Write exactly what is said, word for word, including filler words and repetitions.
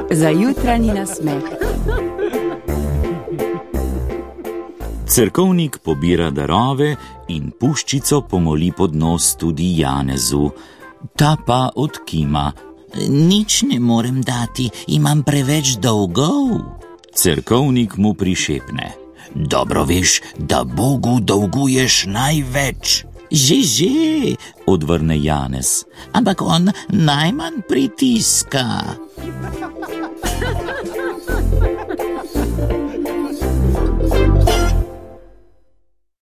za jutranji nasmeh. Cerkovnik pobira darove in puščico pomoli pod nos tudi Janezu. Ta pa odkima. Nič ne morem dati, imam preveč dolgov. Cerkovnik mu prišepne. Dobro veš, da Bogu dolguješ največ. Že, že, odvrne Janez. Ampak on najmanj pritiska.